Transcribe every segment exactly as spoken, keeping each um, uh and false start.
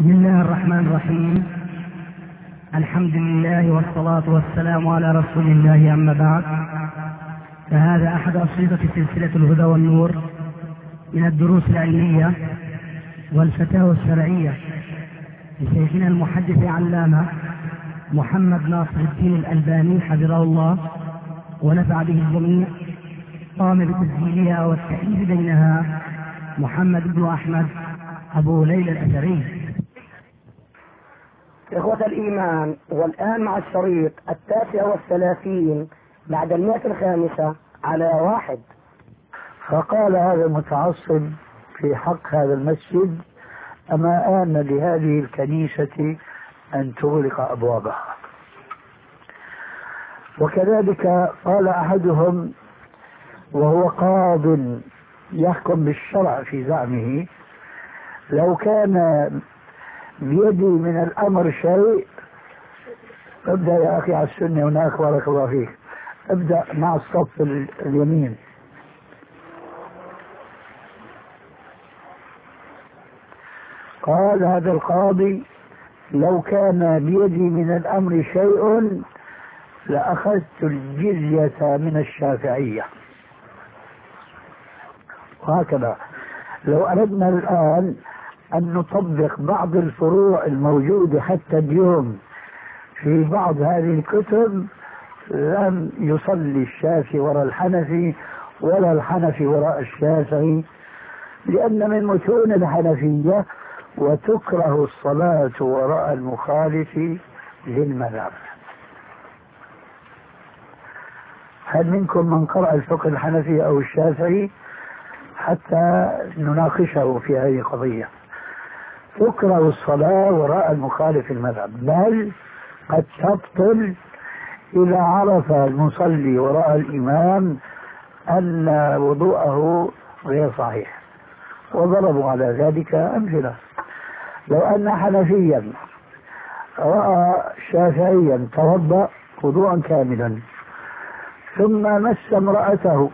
بسم الله الرحمن الرحيم. الحمد لله والصلاة والسلام على رسول الله، أما بعد، فهذا أحد أشرطة سلسلة الهدى والنور من الدروس العلمية والفتاوى الشرعية لشيخنا المحدث علامة محمد ناصر الدين الألباني حفظه الله ونفع به الجميع. قام بتسجيلها والتأليف بينها محمد بن أحمد أبو ليلى الأثري. إخوة الإيمان، والآن مع الشريط التاسع والثلاثين بعد المئة الخامسة على واحد. فقال هذا المتعصب في حق هذا المسجد: أما آن لهذه الكنيسة أن تغلق أبوابها. وكذلك قال أحدهم وهو قاض يحكم بالشرع في زعمه: لو كان بيدي من الأمر شيء. ابدأ يا أخي على السنة هناك، بارك الله فيك. ابدأ مع الصف اليمين. قال هذا القاضي: لو كان بيدي من الأمر شيء لأخذت الجزية من الشافعية. وهكذا لو أردنا الآن أن نطبق بعض الفروع الموجودة حتى اليوم في بعض هذه الكتب، لم يصلي الشافعي وراء الحنفي ولا الحنفي وراء الشافعي، لأن من متون الحنفية: وتكره الصلاة وراء المخالف للمذهب. هل منكم من قرأ الفقه الحنفي أو الشافعي حتى نناقشه في هذه القضية؟ تكره الصلاة وراء المخالف المذهب، بل قد تبطل إذا عرف المصلي وراء الإمام أن وضوءه غير صحيح. وضربوا على ذلك أمثلة. لو أن حنفيا رأى شافعيا توضأ وضوءا كاملا ثم مس امرأته،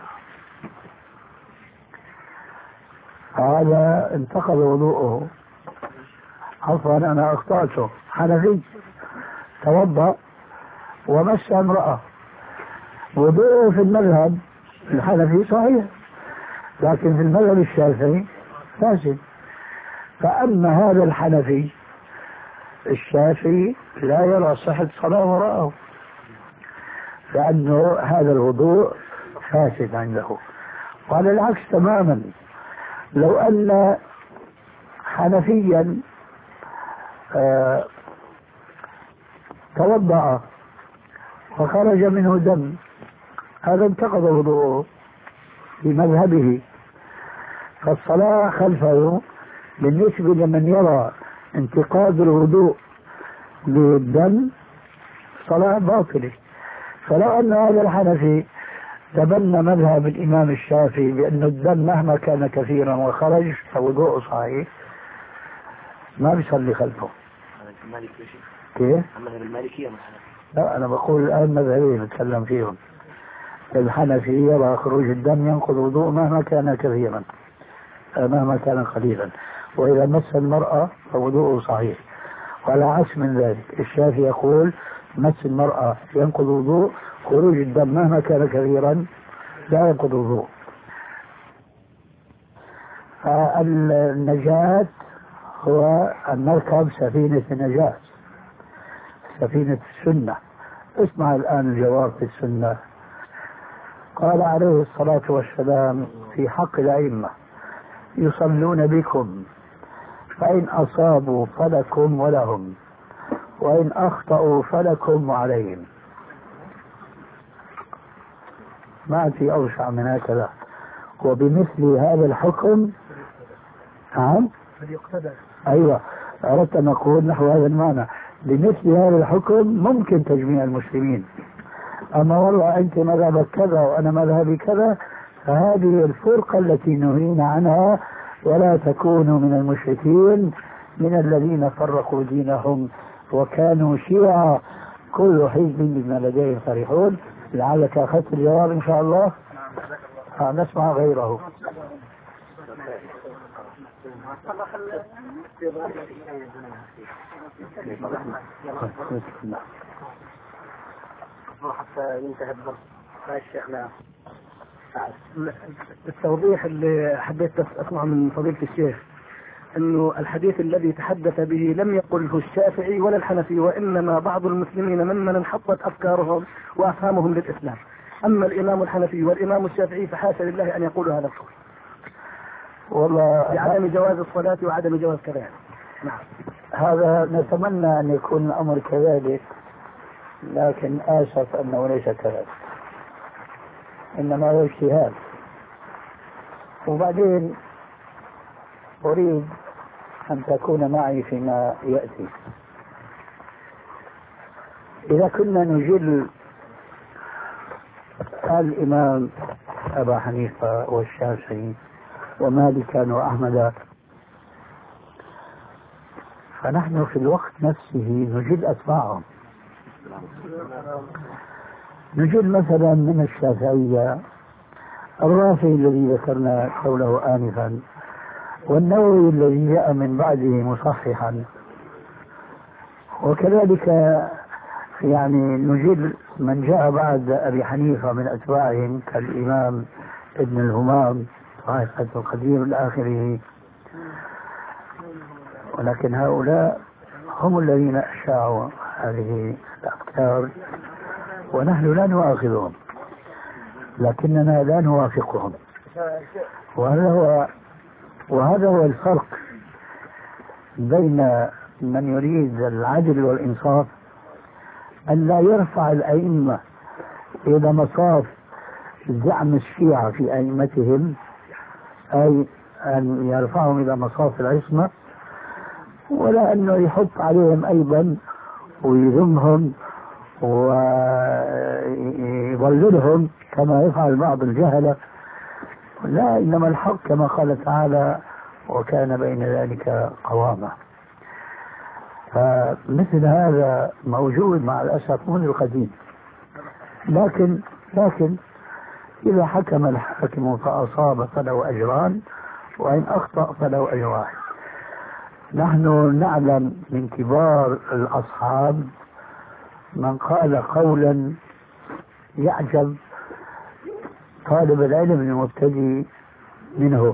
هذا انتقض وضوءه. عفوا أنا أخطأته، حنفي توضأ ومس امرأة، وضوءه في المذهب الحنفي صحيح، لكن في المذهب الشافعي فاسد. فأما هذا الحنفي الشافعي لا يرى صحة الصلاة وراءه، لأنه هذا الوضوء فاسد عنده. وعلى العكس تماما، لو أن حنفيا آه توضأ وخرج منه دم، هذا انتقض وضوءه في مذهبه، فالصلاة خلفه بالنسبة لمن يرى انتقاض الوضوء بالدم صلاة باطلة. فلو أن هذا الحنفي تبنى مذهب الإمام الشافعي بأن الدم مهما كان كثيرا وخرج فوضوءه صحيح، ما بيصلي خلفه. كيف؟ المالكية. لا، أنا بقول الآن مذهبين نتكلم فيهم. الحنفي يرى خروج الدم ينقض وضوء مهما كان كثيرا مهما كان قليلا، وإذا مس المرأة فوضوءه صحيح. وعلى عكس من ذلك الشافعي يقول: مس المرأة ينقض وضوء، خروج الدم مهما كان كثيرا لا ينقض وضوء. النجاة هو أن نركب سفينة النجاة، سفينة السنة. اسمع الآن الجواب في السنة. قال عليه الصلاة والسلام في حق الأئمة: يصلون بكم، فإن أصابوا فلكم ولهم، وإن أخطأوا فلكم وعليهم. ما في أوسع من هكذا. وبمثل هذا الحكم نعم أيوة أردت أن أقول نحو هذا المعنى. بمثل هذا الحكم ممكن تجميع المسلمين. أما والله أنت مذهبك كذا وأنا مذهبي كذا، فهذه الفرقة التي نهينا عنها، ولا تكونوا من المشركين من الذين فرقوا دينهم وكانوا شيعا كل حزب بما لديهم فرحون. لعلك أخذت الجواب إن شاء الله. نسمع غيره. حتى ينتهي الضبط. الشيخنا التوضيح اللي حبيت اسمعه من فضيلة الشيخ انه الحديث الذي تحدث به لم يقله الشافعي ولا الحنفي، وانما بعض المسلمين ممن انحطت افكارهم وافهامهم للاسلام. اما الامام الحنفي والامام الشافعي فحاشا لله ان يقولوا هذا القول. والله بعدم جواز الصلاة وعدم جواز كذا. نعم. هذا نتمنى ان يكون الامر كذلك، لكن اسف انه ليس كذلك، انما هو اجتهاد. وبعدين اريد ان تكون معي فيما ياتي. اذا كنا نجل الامام ابا حنيفه والشافعي ومالكا واحمد، فنحن في الوقت نفسه نجل اتباعهم. نجل مثلا من الشافعية الرافعي الذي ذكرنا قوله آنفا، والنووي الذي جاء من بعده مصححا، وكذلك يعني نجل من جاء بعد أبي حنيفة من أتباعهم كالإمام ابن الهمام طائفة القدير إلى آخره. ولكن هؤلاء هم الذين أشاعوا هذه الأفكار، ونحن لا نؤاخذهم لكننا لا نوافقهم. وهذا هو وهذا هو الفرق بين من يريد العدل والإنصاف، أن لا يرفع الأئمة إلى مصاف زعم الشيعة في أئمتهم، أي أن يرفعهم إلى مصاف العصمة، ولا أنه يحط عليهم أيضا ويذمهم ويضللهم كما يفعل بعض الجهلة. لا، إنما الحق كما قال تعالى: وكان بين ذلك قوامة. فمثل هذا موجود مع الأسف منذ القديم، لكن لكن إذا حكم الحاكم فأصاب فله أجران، وإن أخطأ فله أجر واحد. نحن نعلم من كبار الأصحاب من قال قولا يعجب طالب العلم المبتدئ منه.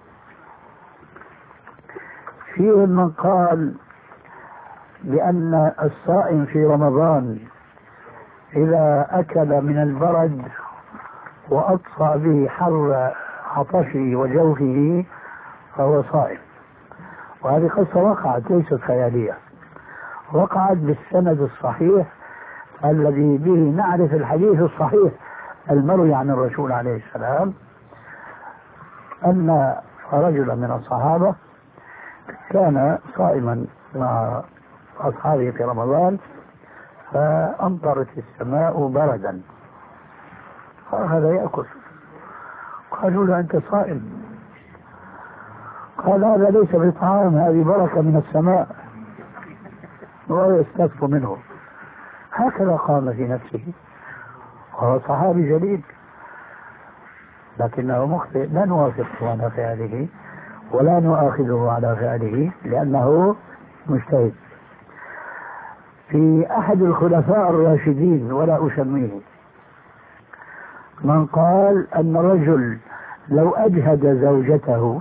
فيهم من قال بأن الصائم في رمضان إذا أكل من البرد وأطفأ به حر عطشه وجوفه فهو صائم. وهذه قصة وقعت، ليست خيالية، وقعت بالسند الصحيح الذي به نعرف الحديث الصحيح المروي عن الرسول عليه السلام، أن رجلا من الصحابة كان صائما مع أصحابه في رمضان، فأمطرت السماء بردا، فأخذ يأكل. قالوا له: أنت صائم؟ قال: هذا ليس بطعام، هذه بركة من السماء، وهو يستكف منه. هكذا قام في نفسه، وهو صحابي جليل، لكنه مخطئ. لا نوافقه على فعله ولا نؤاخذه على فعله لأنه مجتهد. في أحد الخلفاء الراشدين ولا أسميه من قال أن رجل لو أجهد زوجته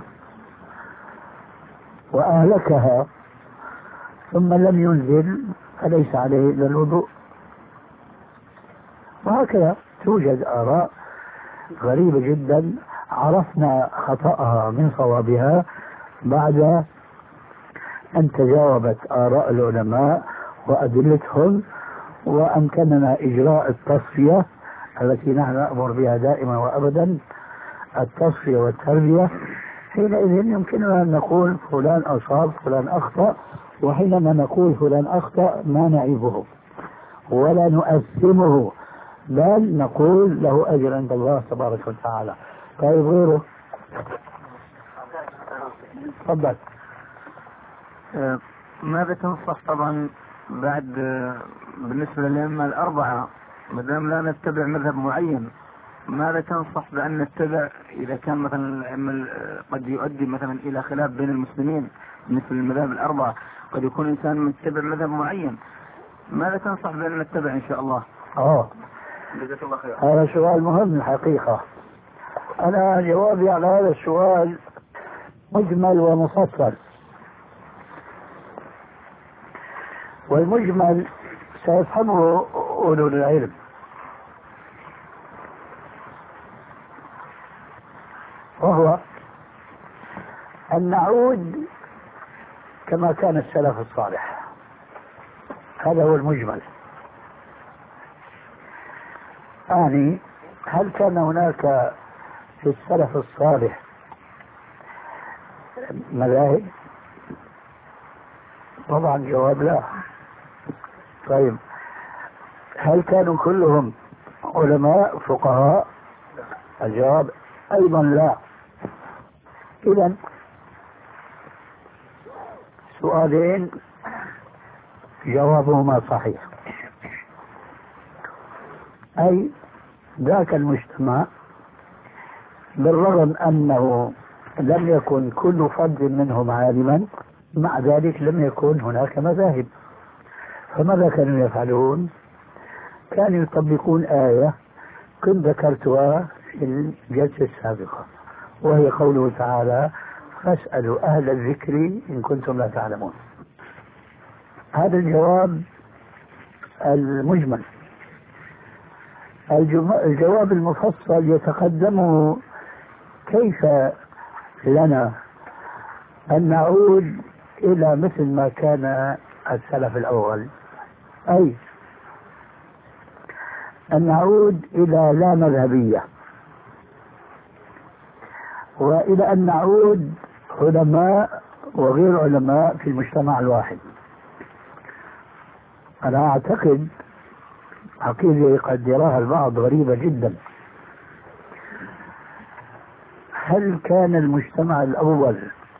وأهلكها ثم لم ينزل فليس عليه إلا الوضوء. وهكذا توجد آراء غريبة جدا عرفنا خطأها من صوابها بعد أن تجاوبت آراء العلماء وأدلتهم، وأمكننا إجراء التصفية التي نحن نأمر بها دائما وأبدا، التصفية والتربية. حينئذ يمكننا أن نقول فلان أصاب فلان أخطأ، وحينما نقول فلان أخطأ ما نعيبه ولا نؤثمه، بل نقول له أجر عند الله تبارك وتعالى. طيب غيره؟ تفضل. ماذا تنصح طبعا بعد بالنسبة للأئمة الأربعة، ما دام لا نتبع مذهب معين ماذا تنصح بأن نتبع إذا كان مثلا قد يؤدي مثلا إلى خلاف بين المسلمين مثل المذاهب الأربعة، قد يكون إنسان متبع مذهب معين، ماذا تنصح بأن نتبع إن شاء الله؟ آه جزاك الله خير. هذا سؤال مهم الحقيقة. أنا جوابي على هذا السؤال مجمل ومفصل. والمجمل سيفهمه أولو العلم، وهو أن نعود كما كان السلف الصالح. هذا هو المجمل. يعني هل كان هناك في السلف الصالح مذاهب؟ طبعا جواب لا. طيب هل كانوا كلهم علماء فقهاء؟ الجواب أيضا لا. إذن سؤالين جوابهما صحيح. أي ذاك المجتمع بالرغم أنه لم يكن كل فرد منهم عالما، مع ذلك لم يكن هناك مذاهب. فماذا كانوا يفعلون؟ كانوا يطبقون آية كنت ذكرتها في الجلسة السابقة، وهي قوله تعالى: فاسألوا أهل الذكر إن كنتم لا تعلمون. هذا الجواب المجمل. الجواب المفصل يتقدمه كيف لنا أن نعود إلى مثل ما كان السلف الأول، أي أن نعود إلى لا مذهبية، وإلى أن نعود علماء وغير علماء في المجتمع الواحد. أنا أعتقد عقيدة قد يراها البعض غريبة جدا. هل كان المجتمع الأول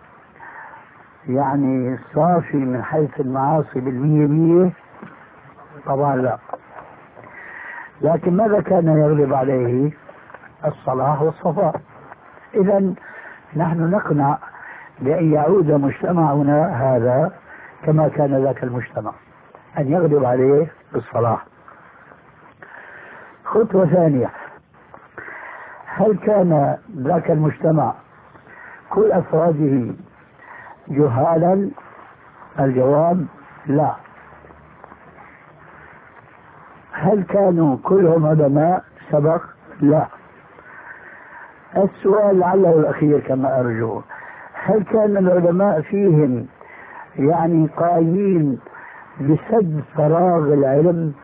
يعني صافي من حيث المعاصي بالمية مية؟ طبعا لا. لكن ماذا كان يغلب عليه؟ الصلاح والصفاء. إذن نحن نقنع بأن يعود مجتمعنا هذا كما كان ذاك المجتمع، أن يغلب عليه الصلاح. خطوة ثانية: هل كان ذاك المجتمع كل أفراده جهالا؟ الجواب لا. هل كانوا كلهم علماء سبق؟ لا. السؤال لعله الأخير كما أرجو: هل كان العلماء فيهم يعني قائمين بسد فراغ العلم؟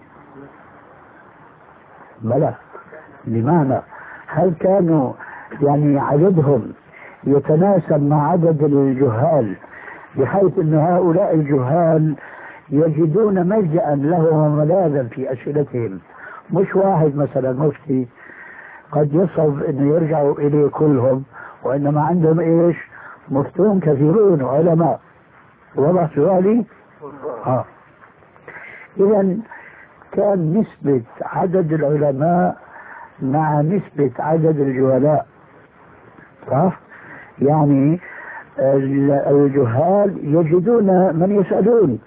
بلى. لماذا؟ هل كانوا يعني عددهم يتناسب مع عدد الجهال بحيث أن هؤلاء الجهال يجدون ملجأ لهم وملاذا في أسئلتهم؟ مش واحد مثلا مفتي قد يصعب أن يرجعوا إليه كلهم، وإنما عندهم إيش؟ مفتون كثيرون وعلماء. وضع سؤالي؟ آه. إذن كان نسبة عدد العلماء مع نسبة عدد الجهلاء، صح؟ يعني الجهال يجدون من يسألون،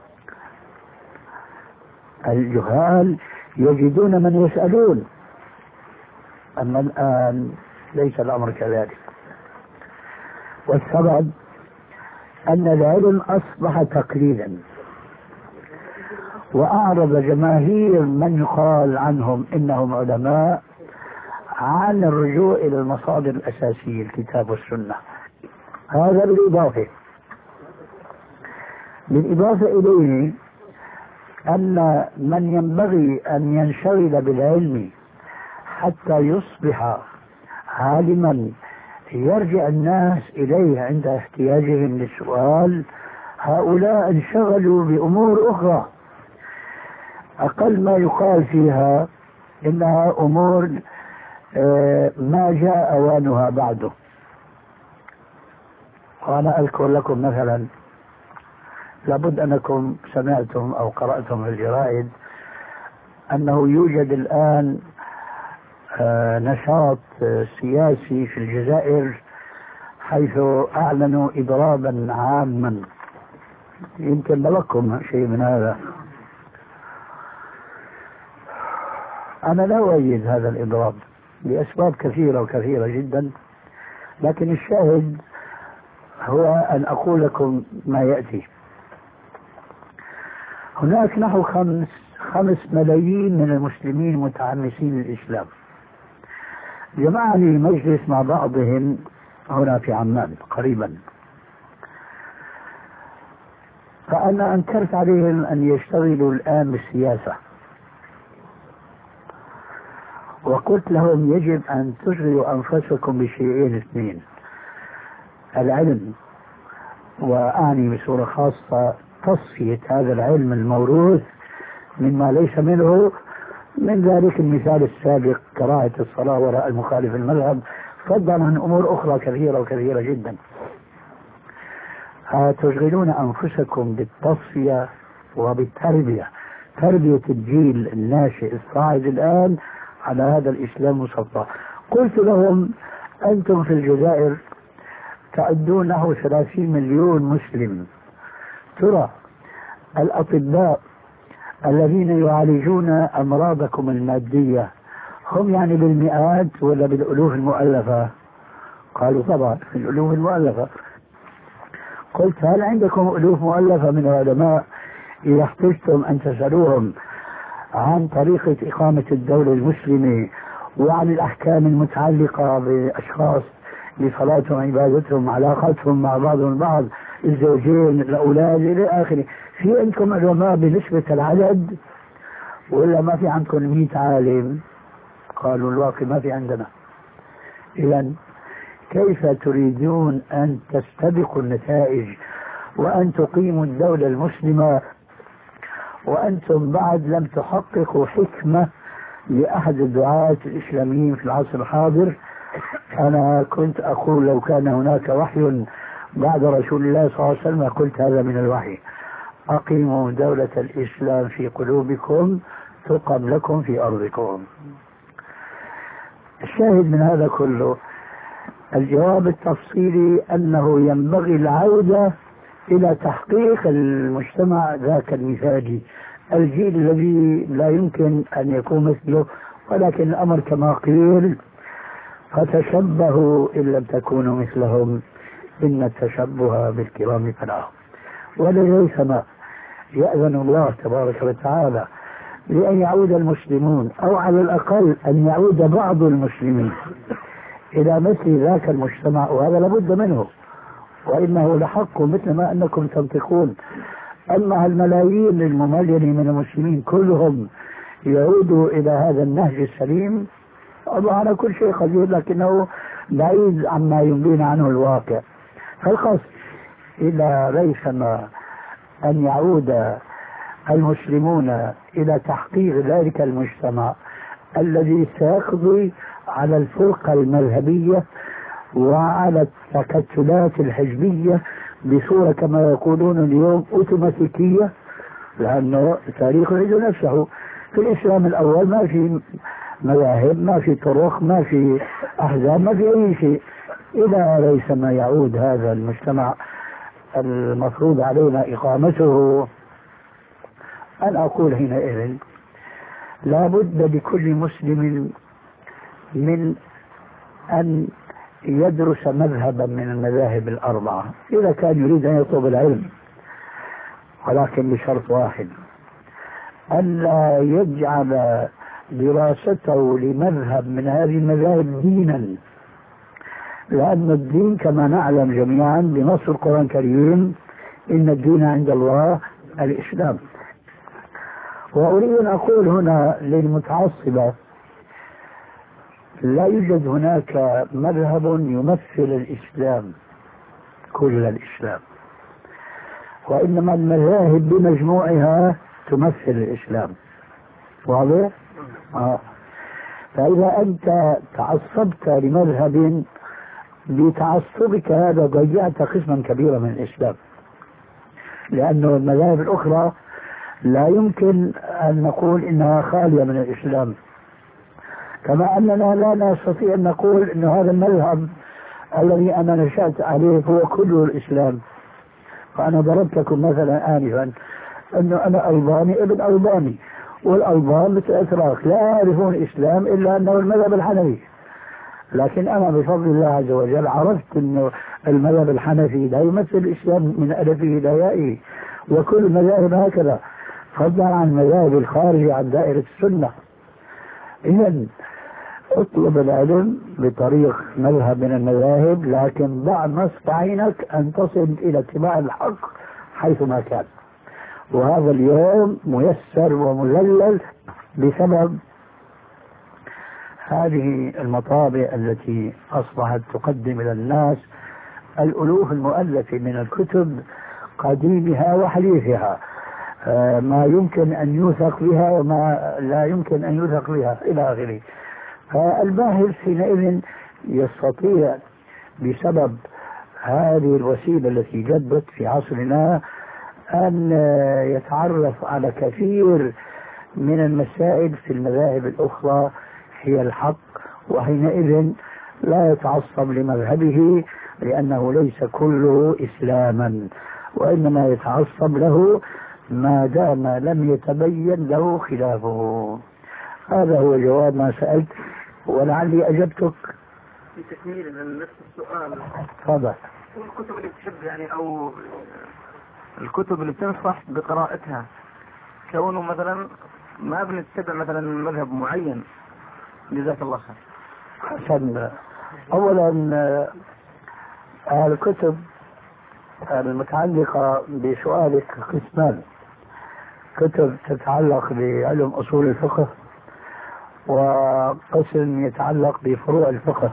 الجهال يجدون من يسألون. أما الآن ليس الأمر كذلك. والسبب أن العلم أصبح تقليدا، وأعرض جماهير من يقال عنهم إنهم علماء عن الرجوع إلى المصادر الأساسية الكتاب والسنة. هذا بالإضافة بالإضافة إليه أن من ينبغي أن ينشغل بالعلم حتى يصبح عالما يرجع الناس إليه عند احتياجهم للسؤال، هؤلاء انشغلوا بأمور أخرى أقل ما يقال فيها إنها أمور ما جاء أوانها بعده. وأنا أذكر لكم مثلا، لابد أنكم سمعتم أو قرأتم في الجرائد أنه يوجد الآن نشاط سياسي في الجزائر حيث أعلنوا إضرابا عاما، يمكن بلغكم شيء من هذا. أنا لا أؤيد هذا الإضراب لأسباب كثيرة وكثيرة جدا، لكن الشاهد هو أن أقول لكم ما يأتي. هناك نحو خمس خمس ملايين من المسلمين متحمسين للإسلام. جمعني مجلس مع بعضهم هنا في عمان قريبا، فأنا أنكرت عليهم أن يشتغلوا الآن بالسياسة، وقلت لهم يجب أن تشغلوا أنفسكم بشيئين اثنين: العلم، وأعني بصورة خاصة تصفية هذا العلم الموروث مما ليس منه، من ذلك المثال السابق كراهة الصلاة وراء المخالف المذهب، فضلا عن أمور أخرى كثيرة وكثيرة جدا. تشغلون أنفسكم بالتصفية وبالتربية، تربية الجيل الناشئ الصاعد الآن على هذا الإسلام المصفى. قلت لهم أنتم في الجزائر تعدون نحو ثلاثين مليون مسلم، ترى الأطباء الذين يعالجون أمراضكم المادية هم يعني بالمئات ولا بالألوف المؤلفة؟ قالوا طبعا في الألوف المؤلفة. قلت هل عندكم ألوف مؤلفة من العلماء إذا احتجتم أن تسألوهم عن طريقة إقامة الدولة المسلمة وعن الأحكام المتعلقة بأشخاص لصلاتهم عبادتهم علاقتهم مع بعضهم البعض، الزوجين الأولاد إلى آخره؟ في عندكم علماء بنسبة العدد ولا ما في عندكم مئة عالم؟ قالوا الواقع ما في عندنا. إذا كيف تريدون أن تستبقوا النتائج وأن تقيموا الدولة المسلمة وأنتم بعد لم تحققوا حكمة لأحد الدعاة الإسلاميين في العصر الحاضر؟ أنا كنت أقول لو كان هناك وحي بعد رسول الله صلى الله عليه وسلم قلت هذا من الوحي: أقيموا دولة الإسلام في قلوبكم تقم لكم في أرضكم. الشاهد من هذا كله الجواب التفصيلي أنه ينبغي العودة إلى تحقيق المجتمع ذاك المثالي، الجيل الذي لا يمكن أن يكون مثله، ولكن الأمر كما قيل: فتشبهوا إن لم تكونوا مثلهم إن التشبه بالكرام فلاح. وليسما يأذن الله تبارك وتعالى لأن يعود المسلمون، أو على الأقل أن يعود بعض المسلمين إلى مثل ذاك المجتمع، وهذا لابد منه، وإنه لحق مثل ما أنكم تنطقون. أما الملايين المملينة من المسلمين كلهم يعودوا إلى هذا النهج السليم، الله على كل شيء قدير، لكنه بعيد عما ينبينا عنه الواقع. فالقصد إلى ريثما أن يعود المسلمون إلى تحقيق ذلك المجتمع الذي سيقضي على الفرقة المذهبية وعلى التكتلات الحزبية بصورة كما يقولون اليوم اوتوماتيكية، لأنه التاريخ يعيد نفسه. في الإسلام الأول ما في مذاهب، ما في طرق، ما في أحزاب، ما في أي شيء. إلى ريثما يعود هذا المجتمع المفروض علينا إقامته، أن أقول حينئذ لا بد لكل مسلم من أن يدرس مذهبا من المذاهب الأربعة إذا كان يريد أن يطلب العلم، ولكن بشرط واحد: أن لا يجعل دراسته لمذهب من هذه المذاهب دينا، لأن الدين كما نعلم جميعا بنص القرآن الكريم: إن الدين عند الله الإسلام. وأريد أن أقول هنا للمتعصبة: لا يوجد هناك مذهب يمثل الإسلام كل الإسلام، وإنما المذاهب بمجموعها تمثل الإسلام. واضح؟ آه. فإذا أنت تعصبت لمذهب بتعصبك هذا ضيعت قسما كبيرا من الإسلام، لأنه المذاهب الأخرى لا يمكن أن نقول إنها خالية من الإسلام. كما أننا لا نستطيع أن نقول أن هذا المذهب الذي أنا نشأت عليه هو كل الإسلام. فأنا ضربت لكم مثلا آنفا أنه أنا ألباني ابن ألباني، والألبان مثل أتراك لا يعرفون الإسلام إلا أنه المذهب الحنفي، لكن أنا بفضل الله عز وجل عرفت أنه المذهب الحنفي لا يمثل الإسلام من ألفه إلى يائه، وكل المذاهب هكذا، فضلا عن المذاهب الخارجة عن دائرة السنة. إذن اطلب العلم بطريق مذهب من المذاهب، لكن ضع نصب عينك أن تصل إلى اتباع الحق حيثما كان. وهذا اليوم ميسر ومذلل بسبب هذه المطابع التي أصبحت تقدم إلى الناس الألوف المؤلفة من الكتب قديمها وحديثها، ما يمكن أن يوثق بها وما لا يمكن أن يوثق بها إلى آخره. فالباحث حينئذ يستطيع بسبب هذه الوسيلة التي جدت في عصرنا أن يتعرف على كثير من المسائل في المذاهب الأخرى هي الحق، وحينئذ لا يتعصب لمذهبه لأنه ليس كله إسلاما، وإنما يتعصب له ما دام لم يتبين له خلافه. هذا هو جواب ما سألت، ولعلي أجبتك. في تكميل من نفس السؤال، تفضل. الكتب اللي تحب يعني أو الكتب اللي تنصح بقراءتها، كونه مثلا ما بنتبع مثلا مذهب معين. جزاك الله خير. حسن. أولا الكتب المتعلقة بسؤالك قسمان: كتب تتعلق بعلم أصول الفقه، وقسم يتعلق بفروع الفقه.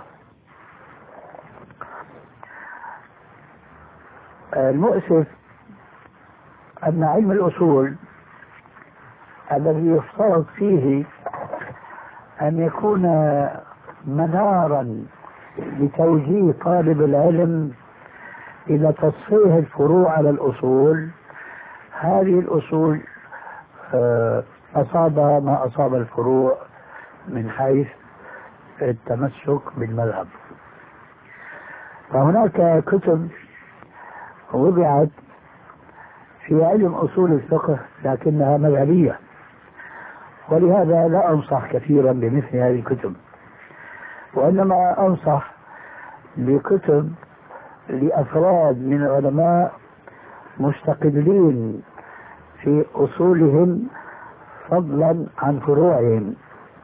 المؤسف أن علم الأصول الذي يفترض فيه أن يكون منارا لتوجيه طالب العلم إلى تصحيح الفروع على الأصول، هذه الأصول أصاب ما أصاب الفروع من حيث التمسك بالمذهب. فهناك كتب وضعت في علم أصول الفقه لكنها مذهبية، ولهذا لا أنصح كثيرا بمثل هذه الكتب، وإنما أنصح بكتب لأفراد من العلماء مستقلين في أصولهم فضلا عن فروعهم.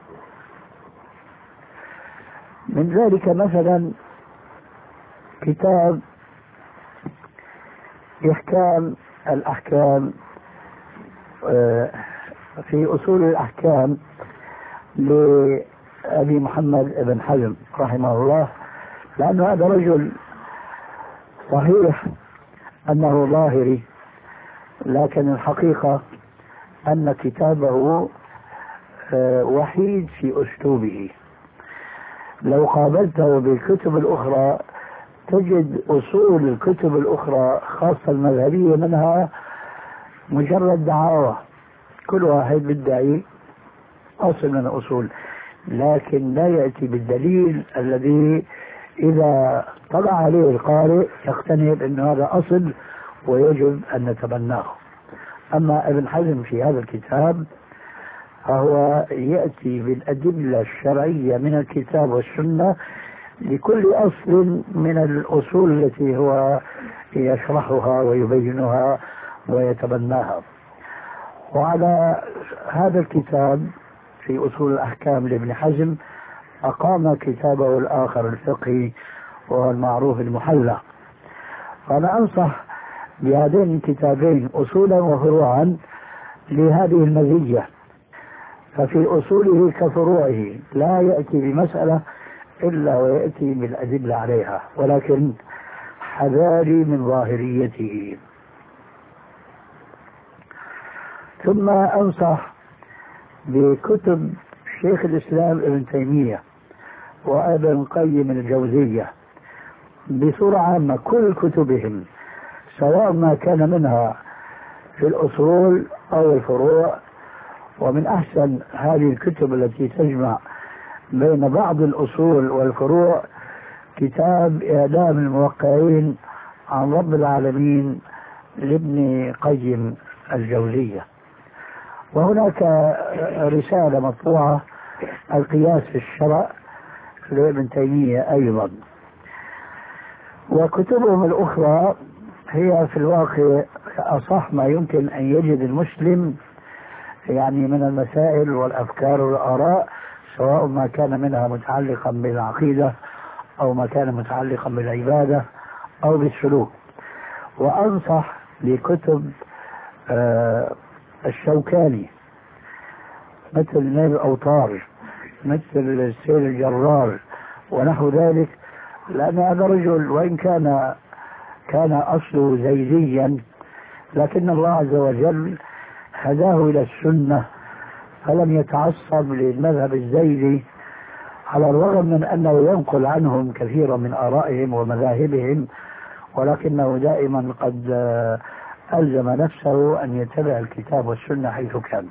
من ذلك مثلا كتاب إحكام الأحكام في أصول الأحكام لأبي محمد بن حزم رحمه الله، لأن هذا رجل صحيح أنه ظاهري، لكن الحقيقة أن كتابه وحيد في أسلوبه. لو قابلته بالكتب الأخرى تجد أصول الكتب الأخرى خاصة المذهبية منها مجرد دعاوى، كل واحد بيدعي أصل من الأصول، لكن لا يأتي بالدليل الذي إذا طلع عليه القارئ يقتنع بأن هذا أصل ويجب أن نتبناه. أما ابن حزم في هذا الكتاب فهو يأتي بالأدلة الشرعية من الكتاب والسنة لكل أصل من الأصول التي هو يشرحها ويبينها ويتبناها. وعلى هذا الكتاب في أصول الأحكام لابن حزم أقام كتابه الآخر الفقهي وهو المعروف المحلى. فأنا أنصح بهذين الكتابين أصولا وفروعا لهذه المزية، ففي أصوله كفروعه لا يأتي بمسألة إلا ويأتي بالأدلة عليها، ولكن حذاري من ظاهريته. ثم أنصح بكتب شيخ الإسلام ابن تيمية وابن قيم الجوزية بصورة عامة، كل كتبهم سواء ما كان منها في الأصول أو الفروع. ومن أحسن هذه الكتب التي تجمع بين بعض الأصول والفروع كتاب إعلام الموقعين عن رب العالمين لابن قيم الجوزية. وهناك رسالة مطبوعة القياس في الشرع لابن تيمية أيضا. وكتبهم الأخرى هي في الواقع أصح ما يمكن أن يجد المسلم يعني من المسائل والأفكار والآراء، سواء ما كان منها متعلقا بالعقيدة أو ما كان متعلقا بالعبادة أو بالسلوك. وأنصح بكتب آه الشوكاني مثل نيل الأوطار، مثل السير الجرار ونحو ذلك، لأن هذا رجل وإن كان كان أصله زيديا لكن الله عز وجل هداه إلى السنة فلم يتعصب للمذهب الزيدي، على الرغم من أنه ينقل عنهم كثيرا من آرائهم ومذاهبهم، ولكنه دائما قد ألزم نفسه أن يتبع الكتاب والسنة حيث كان.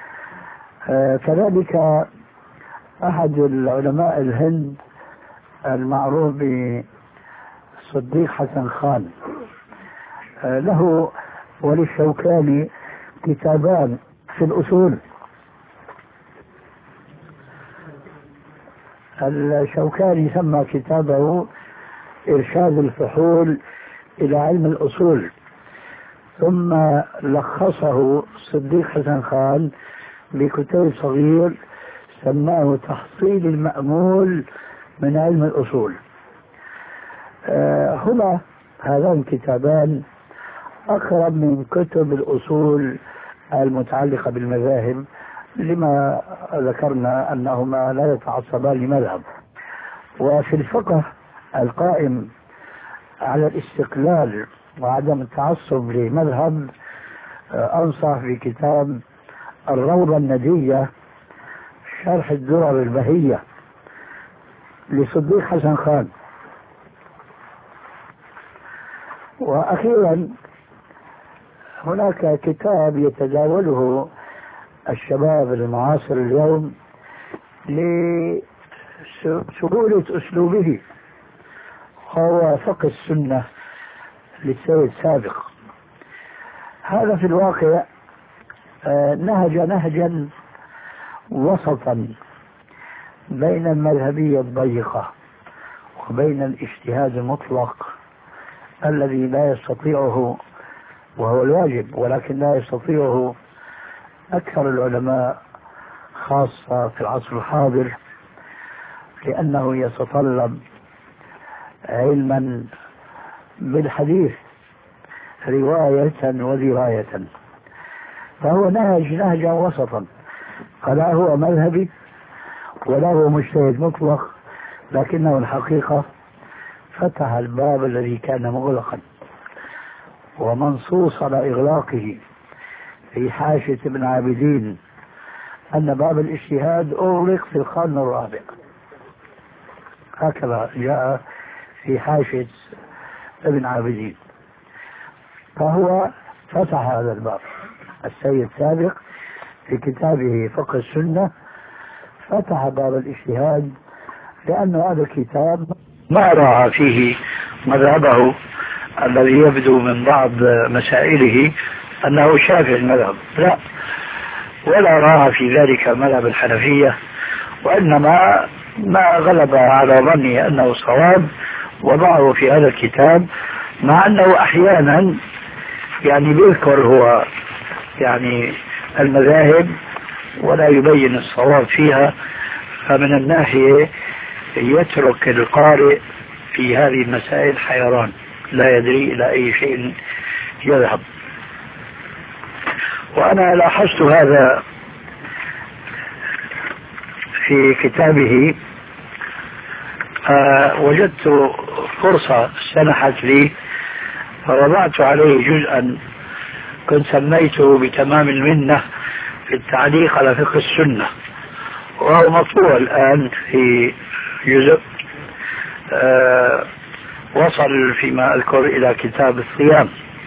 كذلك أحد العلماء الهند المعروف بصديق حسن خان له وللشوكاني كتابان في الأصول. الشوكاني سمى كتابه إرشاد الفحول إلى علم الأصول، ثم لخصه صديق حسن خان بكتاب صغير سماه تحصيل المأمول من علم الأصول. آه هما هذان الكتابان أقرب من كتب الأصول المتعلقة بالمذاهب، لما ذكرنا أنهما لا يتعصبان لمذهب. وفي الفقه القائم على الاستقلال وعدم التعصب لمذهب أنصح بكتاب الروضة الندية شرح الدرر البهية لصديق حسن خان. وأخيرا هناك كتاب يتداوله الشباب المعاصر اليوم لسهولة أسلوبه، هو فقه السنة للسيد سابق. هذا في الواقع نهج نهجا وسطا بين المذهبية الضيقة وبين الاجتهاد المطلق الذي لا يستطيعه، وهو الواجب، ولكن لا يستطيعه أكثر العلماء خاصة في العصر الحاضر، لأنه يتطلب علما بالحديث رواية ودراية. فهو نهج نهجا وسطا، فلا هو مذهبي ولا هو مجتهد مطلق، لكنه الحقيقة فتح الباب الذي كان مغلقا ومنصوص على إغلاقه في حاشية ابن عابدين أن باب الاجتهاد أغلق في القرن الرابع، هكذا جاء في حاشية ابن عابدين. فهو فتح هذا الباب. السيد سابق في كتابه فقه السنة فتح باب الاجتهاد، لأن هذا الكتاب ما راعى فيه مذهبه الذي يبدو من بعض مسائله أنه شافعي المذهب، لا، ولا راعى في ذلك مذهب الحنفية، وإنما ما غلب على ظني أنه صواب وضعه في هذا الكتاب، مع أنه أحيانا يعني بيذكر هو يعني المذاهب ولا يبين الصواب فيها، فمن الناحية يترك القارئ في هذه المسائل حيران لا يدري إلى أي شيء يذهب. وأنا لاحظت هذا في كتابه. آه وجدت فرصة سنحت لي فوضعت عليه جزءا كنت سميته بتمام المنة في التعليق على فقه السنة، وهو مطبوع الآن في جزء آه وصل فيما أذكر إلى كتاب الصيام،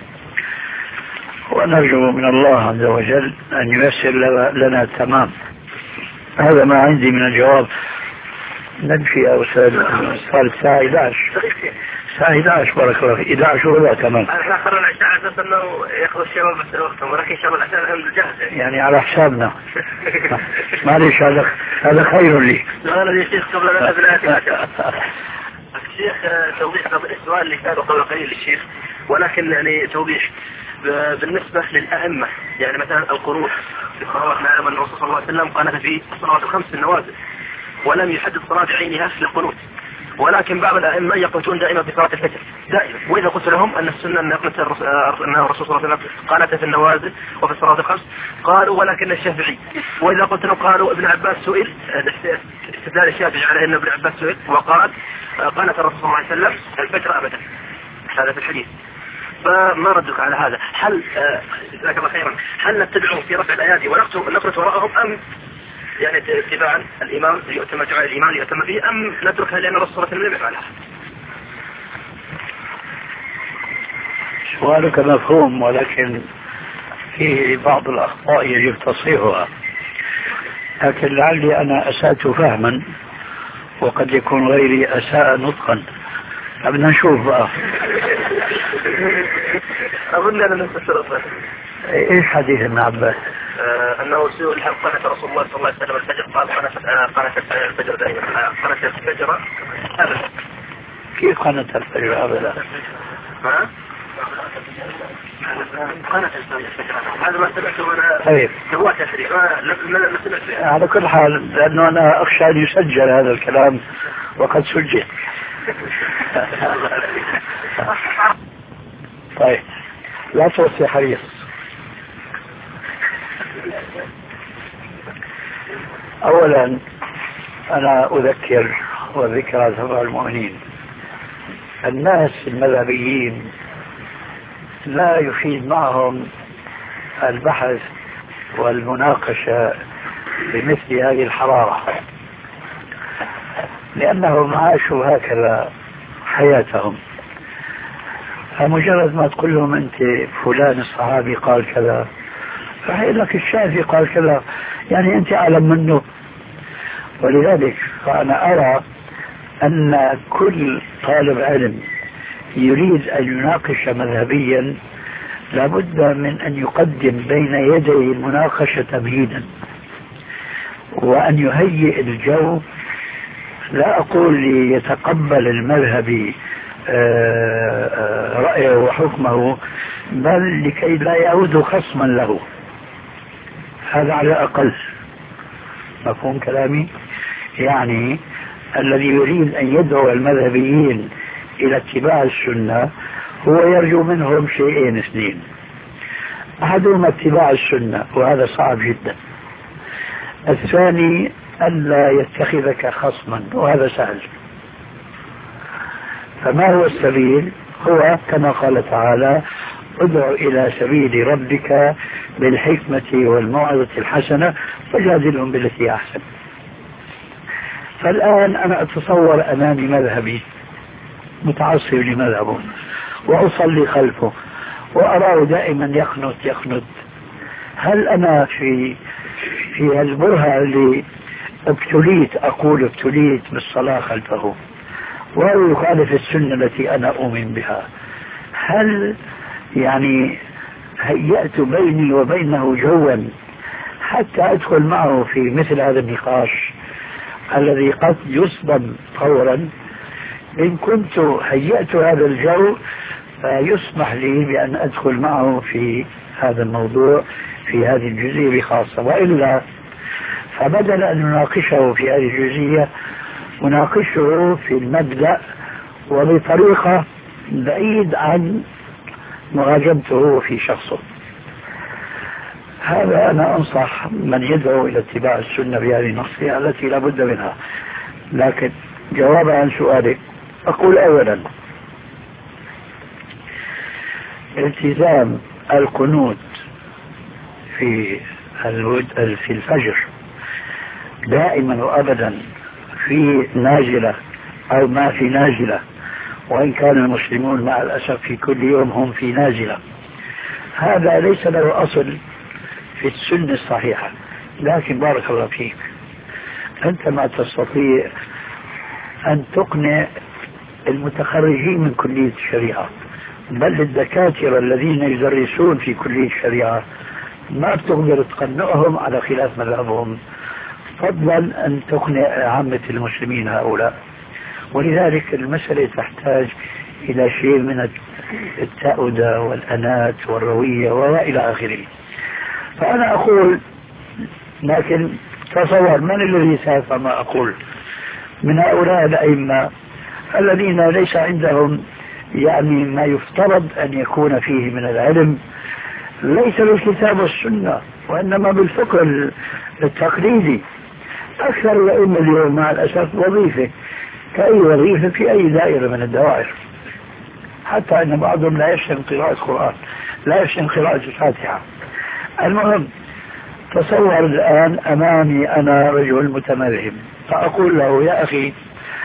ونرجو من الله عز وجل أن ييسر لنا التمام. هذا ما عندي من الجواب نمشي يا أستاذ، صار الساعة إحدى عشر. الساعة إحدى عشر بارك الله فيك، إحدى عشر وربع كمان. احنا اخرنا العشاء على اساس انه ياخذ الشباب بس وقتهم، ولكن ان شاء الله العشاء الان جاهزة. يعني على حسابنا. معلش هذا هذا خير لي. لا لا يا شيخ قبل ان نبدا الآتي. الشيخ توضيح السؤال اللي كان قبل قليل للشيخ، ولكن يعني توضيح بالنسبة للأئمة، يعني مثلا القنوت في الصلوات، نعلم أن الرسول صلى الله عليه وسلم قنت في الصلوات الخمس في النوازل ولم يحدد صلاة بعينها للقنوت، ولكن بعض الأئمة يقنتون دائما في صلاة الفجر دائما، وإذا قلت لهم أن السنة أن يقنت الرسول صلى الله عليه وسلم قنت في النوازل وفي الصلوات الخمس، قالوا ولكن الشافعي. وإذا قلت لهم قالوا ابن عباس سئل، استدلال الشافعي على أن ابن عباس سئل وقال قنت الرسول صلى الله عليه وسلم الفجر أبدا، هذا في الحديث. فما ردك على هذا؟ هل جزاك الله خيرا، هل نتبعهم في رفع الأيادي ونقرأ وراءهم، أم يعني اتباعا الإمام ليؤتم جعل الإمام ليؤتم به، أم نتركها لأن الرسول صلى الله عليه وسلم لم يفعلها؟ سؤالك مفهوم، ولكن فيه بعض الأخطاء يجب تصحيحها، لكن لعلي أنا أسأت فهما وقد يكون غيري أساء نطقا. بدنا نشوف بقى. أظن أنا نفسر. إيش حديث ابن عباس؟ آه أنه سئل هل قنت رسول الله صلى الله عليه وسلم الفجر؟ قال قنت الفجر دائما، قنت الفجر أبدا. كيف قنت الفجر أبدا؟ ها؟ قنت الفجر هذا ما سمعته أنا. طيب. هو تشريع ما سمعته. على كل حال، لأنه أنا أخشى أن يسجل هذا الكلام وقد سجل. طيب لا توصي حريص. أولا أنا أذكر والذكرى تنفع المؤمنين. الناس المذهبيين لا يفيد معهم البحث والمناقشة بمثل هذه الحرارة، لأنهم عاشوا هكذا حياتهم. فمجرد ما تقول لهم أنت فلان الصحابي قال كذا، فهيقول لك الشافعي قال كذا، يعني أنت أعلم منه. ولذلك فأنا أرى أن كل طالب علم يريد أن يناقش مذهبيا لابد من أن يقدم بين يدي المناقشة تمهيدا، وأن يهيئ الجو. لا أقول ليتقبل المذهبي رأيه وحكمه، بل لكي لا يعود خصما له، هذا على الأقل. مفهوم كلامي؟ يعني الذي يريد أن يدعو المذهبيين إلى اتباع السنة هو يرجو منهم شيئين اثنين: أحدهما اتباع السنة وهذا صعب جدا، الثاني ألا يتخذك خصما وهذا سهل. فما هو السبيل؟ هو كما قال تعالى: ادع إلى سبيل ربك بالحكمة والموعظة الحسنة وجادلهم بالتي أحسن. فالآن أنا أتصور أمامي مذهبي متعصب لمذهبه وأصلي خلفه وأراه دائما يقنط يقنط. هل أنا في في البرهة اللي ابتليت، أقول ابتليت بالصلاة خلفه وهو يخالف السنة التي أنا أؤمن بها، هل يعني هيأت بيني وبينه جوا حتى أدخل معه في مثل هذا النقاش الذي قد يصدم فورا؟ إن كنت هيأت هذا الجو فيسمح لي بأن أدخل معه في هذا الموضوع في هذه الجزئية بخاصة، وإلا فبدل أن نناقشه في هذه الجزئية نناقشه في المبدأ وبطريقة بعيد عن مهاجمته في شخصه. هذا أنا أنصح من يدعو إلى اتباع السنة بهذه النصيحة التي لا بد منها. لكن جوابا عن سؤالك أقول: أولا، التزام القنوت في في الفجر دائما وأبدا في نازلة أو ما في نازلة، وإن كان المسلمون مع الأسف في كل يوم هم في نازلة، هذا ليس له أصل في السنة الصحيحة. لكن بارك الله فيك، أنت ما تستطيع أن تقنع المتخرجين من كلية الشريعة، بل الدكاترة الذين يدرسون في كلية الشريعة ما بتقدر تقنعهم على خلاف مذهبهم، فضلا أن تقنع عامة المسلمين هؤلاء. ولذلك المسألة تحتاج إلى شيء من التأودة والأنات والروية وإلى آخره. فأنا أقول، لكن تصور من الذي سيفهم ما أقول من هؤلاء الأئمة الذين ليس عندهم يعني ما يفترض أن يكون فيه من العلم، ليس بالكتاب والسنة وإنما بالفقه التقليدي. أكثر الأئمة اليوم مع الأسف وظيفة كأي وظيفة في أي دائرة من الدوائر، حتى أن بعضهم لا يفهم قراءة القرآن، لا يفهم قراءة الفاتحة. المهم، تصور الآن أمامي أنا رجل متمذهب، فأقول له يا أخي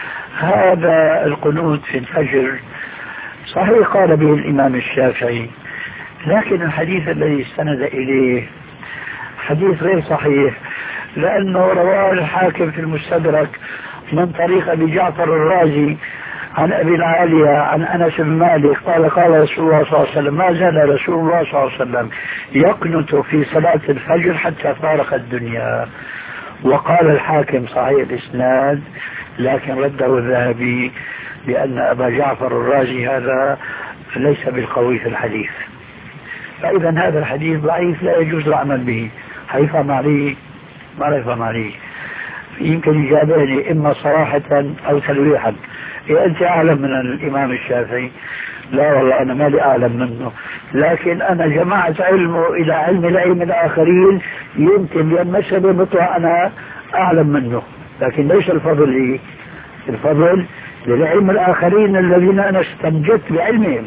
هذا القنوت في الفجر صحيح قال به الإمام الشافعي، لكن الحديث الذي استند إليه حديث غير صحيح، لأنه رواه الحاكم في المستدرك من طريق أبي جعفر الرازي عن أبي العالية عن أنس بن مالك قال قال رسول الله صلى الله عليه وسلم ما زال رسول الله صلى الله عليه وسلم يقنت في صلاة الفجر حتى فارق الدنيا. وقال الحاكم صحيح الإسناد، لكن رده الذهبي لأن أبا جعفر الرازي هذا ليس بالقوي في الحديث. فإذا هذا الحديث ضعيف لا يجوز العمل به. هيفهم عليه ما يفهم عليه، يمكن يجابني إما صراحة أو تلويحا. إيه أنت أعلم من الإمام الشافعي؟ لا والله أنا ما لي أعلم منه، لكن أنا جمعت علمه إلى علم الأئمة الآخرين، يمكن لأن مسألة بطلع أنا أعلم منه، لكن ليس الفضل لي، الفضل للعلم الآخرين الذين أنا استنجدت بعلمهم.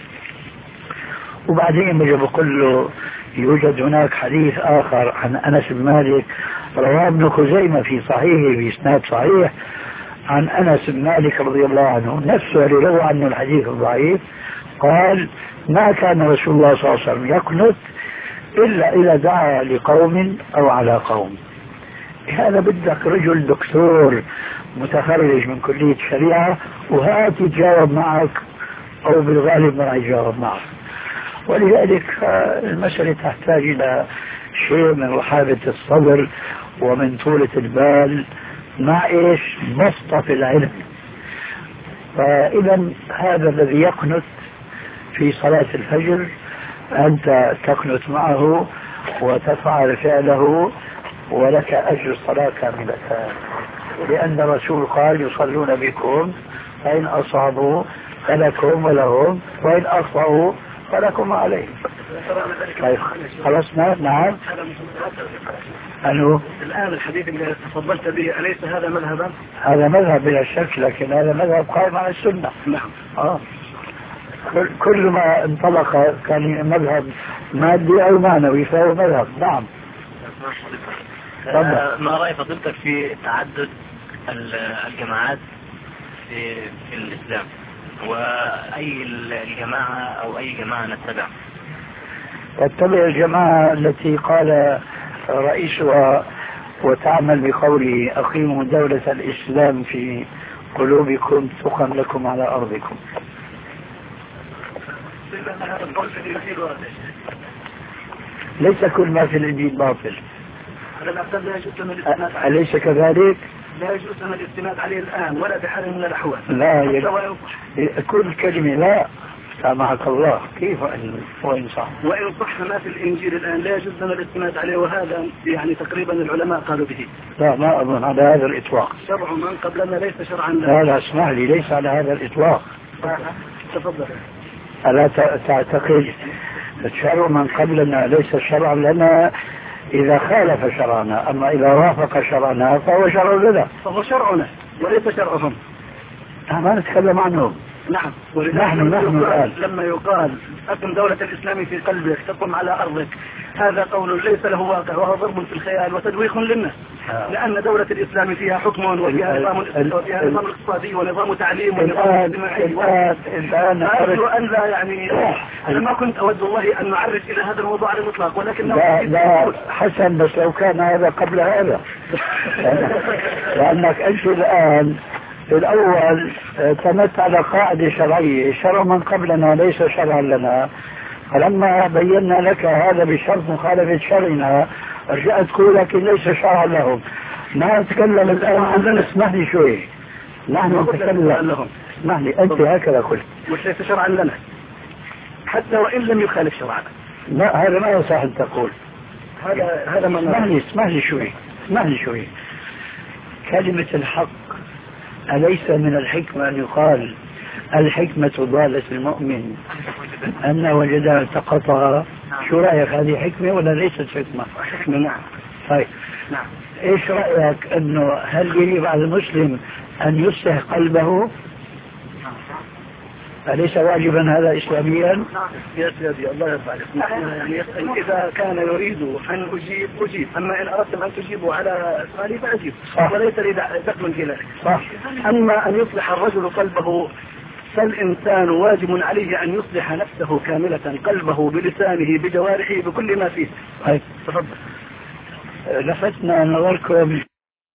وبعدين بجي بقول له يوجد هناك حديث آخر عن أنس بن مالك رواه ابن خزيمة في صحيحه بإسناد صحيح عن أنس بن مالك رضي الله عنه نفسه اللي روى عنه الحديث الضعيف، قال ما كان رسول الله صلى الله عليه وسلم يقنت إلا إذا دعا لقوم أو على قوم. هذا بدك رجل دكتور متخرج من كلية الشريعة وهات يتجاوب معك، أو بالغالب ما يجاوب معك. ولذلك المسألة تحتاج إلى شيء من رحابة الصبر ومن طولة البال مع إيش بسطة في العلم. فإذا هذا الذي يقنت في صلاة الفجر أنت تقنت معه وتفعل فعله ولك أجر الصلاة كاملة، لأن الرسول قال يصلون بكم فإن أصابوا فلكم ولهم وإن أخطأوا فلكم عليه. طيب خلصنا. نعم. أنه الآن الحديث اللي تفضلت به أليس هذا مذهبا؟ هذا مذهب بلا شك، لكن هذا مذهب قائم على السنة. نعم. آه. كل ما انطلق كان مذهب مادي أو معنوي فهو مذهب. نعم. آه ما رأي فضيلتك في تعدد الجماعات في, في الإسلام، وأي الجماعة أو أي جماعة نتبع؟ تتبع الجماعة التي قال رئيسها وتعمل بقوله أقيموا دولة الإسلام في قلوبكم تقم لكم على أرضكم. ليس كل ما في الإنجيل باطل. أليس كذلك؟ لا يجوز أن الاستناد عليه الآن ولا بحال من الأحوال. لا يجوز كل كلمة. لا سامحك الله، كيف وإن صح وإن صح ما في الإنجيل الآن لا يجوز أن الاستناد عليه، وهذا يعني تقريبا العلماء قالوا به. لا ما أظن على هذا الإطلاق. شرع من قبلنا ليس شرعا لنا. لا لا اسمح لي، ليس على هذا الإطلاق. تفضل. ألا تعتقد شرع من قبلنا ليس شرعا لنا إذا خالف شرعنا، أما إذا وافق شرعنا فهو شرع لنا. فهو شرعنا وليس شرعهم. ما نتكلم عنهم. نعم. نحن نحن الآن لما يقال أقم دولة الإسلام في قلبك تقم على أرضك، هذا قول ليس له واقع وهو ضرب في الخيال وتدويخ للناس. آه. لأن دولة الإسلام فيها حكم وفيها نظام وفيها نظام اقتصادي ونظام تعليم ونظام اجتماعي. الآن أرجو أن لا يعني أنا ما كنت أود والله أن نعرج إلى هذا الموضوع على الإطلاق، ولكن لا, لا حسن، بس لو كان هذا قبل هذا لأنك أنت الآن الأول اعتمدت على قاعدة شرعية، شرع من قبلنا ليس شرعا لنا، فلما بينا لك هذا بشرط مخالفة شرعنا رجعت تقول لكن ليس شرعا لهم. ما نتكلم الآن عندنا، اسمح لي شوي، نحن نتكلم لهم، اسمح لي أنت هكذا قلت وليس شرعا لنا حتى وإن لم يخالف شرعنا. لا هذا ما يصح أن تقول. هذا هذا ما اسمح لي اسمح لي شوي اسمح لي شوي كلمة الحق أليس من الحكمة أن يقال الحكمة ضالة المؤمن أن وجدها التقطها؟ شو رأيك، هذه حكمة ولا ليست حكمة؟ حكمة نعم. طيب نعم. إيش رأيك أنه هل يجب على المسلم أن يصلح قلبه؟ أليس واجبا هذا إسلاميا؟ يا سيدي الله يرضى عليك، يعني إذا كان يريد أن أجيب أجيب، أما إن أردتم أن تجيبوا على سؤالي فأجيب، وليس لي دخل في ذلك. أما أن يصلح الرجل قلبه فالإنسان واجب عليه أن يصلح نفسه كاملة، قلبه بلسانه بجوارحه بكل ما فيه. طيب تفضل. لفتنا نظركم